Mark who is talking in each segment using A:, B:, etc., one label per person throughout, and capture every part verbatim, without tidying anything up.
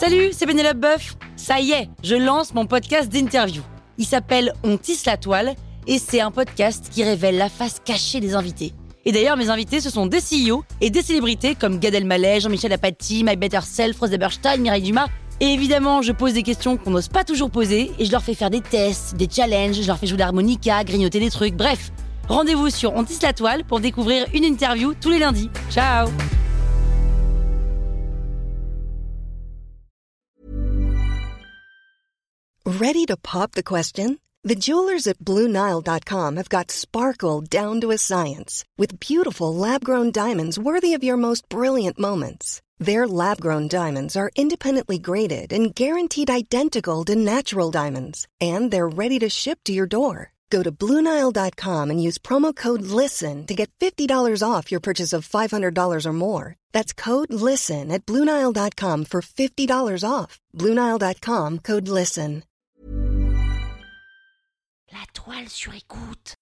A: Salut, c'est Pénélope Boeuf. Ça y est, je lance mon podcast d'interview. Il s'appelle On tisse la toile et c'est un podcast qui révèle la face cachée des invités. Et d'ailleurs, mes invités, ce sont des C E O et des célébrités comme Gad Elmaleh, Jean-Michel Apathy, My Better Self, Rose Eberstein, Mireille Dumas. Et évidemment, je pose des questions qu'on n'ose pas toujours poser et je leur fais faire des tests, des challenges, je leur fais jouer l'harmonica, grignoter des trucs, bref. Rendez-vous sur On tisse la toile pour découvrir une interview tous les lundis. Ciao!
B: Ready to pop the question? The jewelers at Blue Nile dot com have got sparkle down to a science with beautiful lab-grown diamonds worthy of your most brilliant moments. Their lab-grown diamonds are independently graded and guaranteed identical to natural diamonds, and they're ready to ship to your door. Go to Blue Nile dot com and use promo code LISTEN to get fifty dollars off your purchase of five hundred dollars or more. That's code LISTEN at Blue Nile dot com for fifty dollars off. Blue Nile dot com, code LISTEN.
A: La toile sur écoute.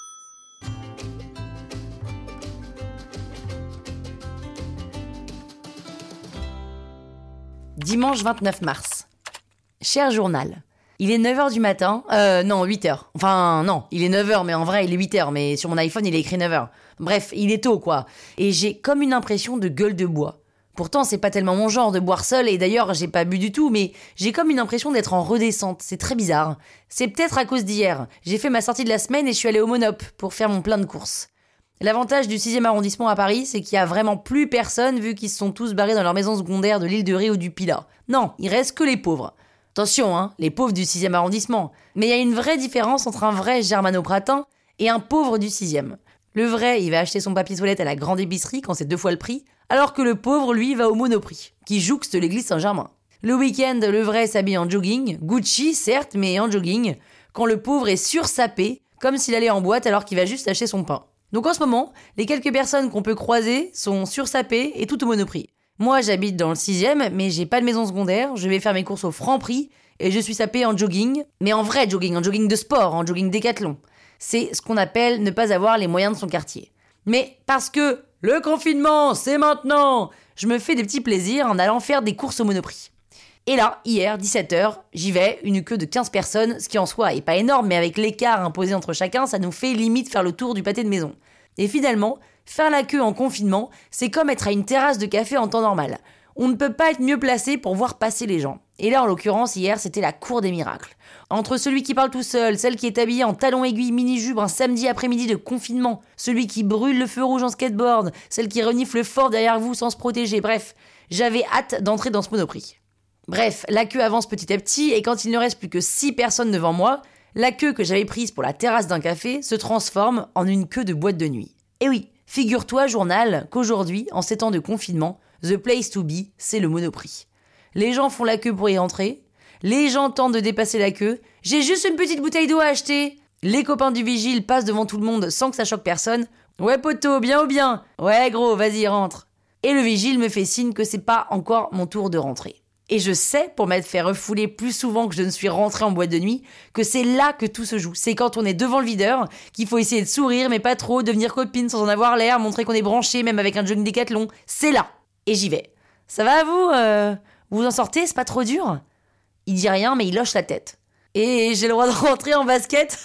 A: Dimanche vingt-neuf mars. Cher journal, il est neuf heures du matin. Euh, non, huit heures. Enfin, non, il est neuf heures, mais en vrai, il est huit heures. Mais sur mon iPhone, il est écrit neuf heures. Bref, il est tôt, quoi. Et j'ai comme une impression de gueule de bois. Pourtant, c'est pas tellement mon genre de boire seul, et d'ailleurs, j'ai pas bu du tout, mais j'ai comme une impression d'être en redescente. C'est très bizarre. C'est peut-être à cause d'hier. J'ai fait ma sortie de la semaine et je suis allée au Monop pour faire mon plein de courses. L'avantage du sixième arrondissement à Paris, c'est qu'il y a vraiment plus personne vu qu'ils se sont tous barrés dans leur maison secondaire de l'île de Ré ou du Pilat. Non, il reste que les pauvres. Attention, hein, les pauvres du sixième arrondissement. Mais il y a une vraie différence entre un vrai germano-pratin et un pauvre du sixième. Le vrai, il va acheter son papier toilette à la grande épicerie quand c'est deux fois le prix, alors que le pauvre, lui, va au Monoprix, qui jouxte l'église Saint-Germain. Le week-end, le vrai s'habille en jogging, Gucci certes, mais en jogging, quand le pauvre est sursapé, comme s'il allait en boîte alors qu'il va juste acheter son pain. Donc en ce moment, les quelques personnes qu'on peut croiser sont sursapées et tout au Monoprix. Moi, j'habite dans le sixième, mais j'ai pas de maison secondaire, je vais faire mes courses au Franprix, et je suis sapée en jogging, mais en vrai jogging, en jogging de sport, en jogging décathlon. C'est ce qu'on appelle ne pas avoir les moyens de son quartier. Mais parce que le confinement, c'est maintenant, je me fais des petits plaisirs en allant faire des courses au Monoprix. Et là, hier, dix-sept heures, j'y vais, une queue de quinze personnes, ce qui en soi est pas énorme, mais avec l'écart imposé entre chacun, ça nous fait limite faire le tour du pâté de maison. Et finalement, faire la queue en confinement, c'est comme être à une terrasse de café en temps normal. On ne peut pas être mieux placé pour voir passer les gens. Et là, en l'occurrence, hier, c'était la cour des miracles. Entre celui qui parle tout seul, celle qui est habillée en talons aiguilles mini-jupe un samedi après-midi de confinement, celui qui brûle le feu rouge en skateboard, celle qui renifle fort derrière vous sans se protéger, bref, j'avais hâte d'entrer dans ce Monoprix. Bref, la queue avance petit à petit et quand il ne reste plus que six personnes devant moi, la queue que j'avais prise pour la terrasse d'un café se transforme en une queue de boîte de nuit. Et oui, figure-toi, journal, qu'aujourd'hui, en ces temps de confinement, the place to be, c'est le Monoprix. Les gens font la queue pour y entrer, les gens tentent de dépasser la queue, j'ai juste une petite bouteille d'eau à acheter. Les copains du vigile passent devant tout le monde sans que ça choque personne. Ouais poto, bien ou bien? Ouais gros, vas-y rentre. Et le vigile me fait signe que c'est pas encore mon tour de rentrer. Et je sais, pour m'être fait refouler plus souvent que je ne suis rentrée en boîte de nuit, que c'est là que tout se joue. C'est quand on est devant le videur qu'il faut essayer de sourire, mais pas trop, devenir copine sans en avoir l'air, montrer qu'on est branché, même avec un jogging décathlon. C'est là. Et j'y vais. Ça va vous euh, Vous vous en sortez? C'est pas trop dur? Il dit rien, mais il hoche la tête. Et j'ai le droit de rentrer en basket?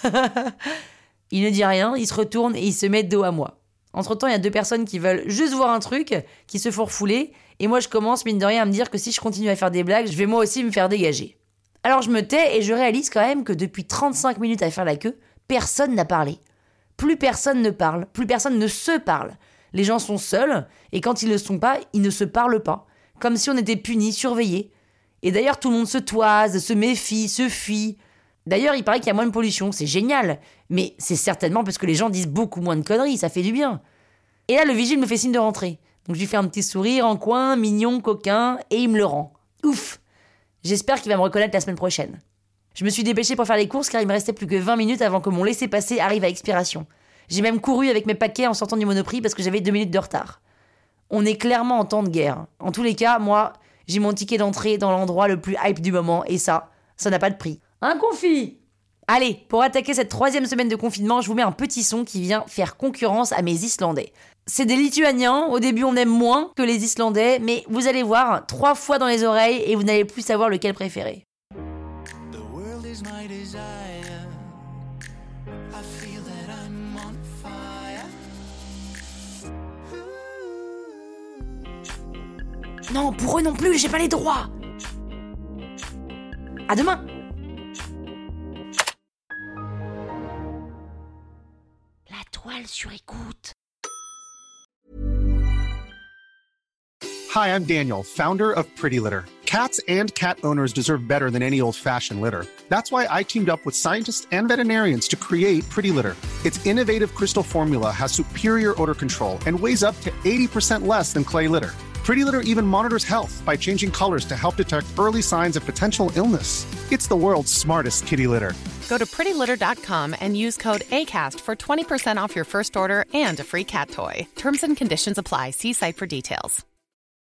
A: Il ne dit rien, il se retourne et il se met dos à moi. Entre-temps, il y a deux personnes qui veulent juste voir un truc, qui se font refouler, et moi je commence, mine de rien, à me dire que si je continue à faire des blagues, je vais moi aussi me faire dégager. Alors je me tais et je réalise quand même que depuis trente-cinq minutes à faire la queue, personne n'a parlé. Plus personne ne parle, plus personne ne se parle. Les gens sont seuls, et quand ils ne le sont pas, ils ne se parlent pas. Comme si on était punis, surveillés. Et d'ailleurs, tout le monde se toise, se méfie, se fuit. D'ailleurs, il paraît qu'il y a moins de pollution, c'est génial. Mais c'est certainement parce que les gens disent beaucoup moins de conneries, ça fait du bien. Et là, le vigile me fait signe de rentrer. Donc je lui fais un petit sourire en coin, mignon, coquin, et il me le rend. Ouf! J'espère qu'il va me reconnaître la semaine prochaine. Je me suis dépêchée pour faire les courses car il me restait plus que vingt minutes avant que mon laissez-passer arrive à expiration. J'ai même couru avec mes paquets en sortant du Monoprix parce que j'avais deux minutes de retard. On est clairement en temps de guerre. En tous les cas, moi, j'ai mon ticket d'entrée dans l'endroit le plus hype du moment, et ça, ça n'a pas de prix. Un confit! Allez, pour attaquer cette troisième semaine de confinement, je vous mets un petit son qui vient faire concurrence à mes Islandais. C'est des Lituaniens, au début on aime moins que les Islandais, mais vous allez voir, trois fois dans les oreilles et vous n'allez plus savoir lequel préférer.
C: The world is my desire. I feel that I'm on fire.
A: Non, pour eux non plus, j'ai pas les droits. À demain. La toile sur écoute.
D: Hi, I'm Daniel, founder of Pretty Litter. Cats and cat owners deserve better than any old-fashioned litter. That's why I teamed up with scientists and veterinarians to create Pretty Litter. Its innovative crystal formula has superior odor control and weighs up to eighty percent less than clay litter. Pretty Litter even monitors health by changing colors to help detect early signs of potential illness. It's the world's smartest kitty litter.
E: Go to pretty litter dot com and use code ACAST for twenty percent off your first order and a free cat toy. Terms and conditions apply. See site for details.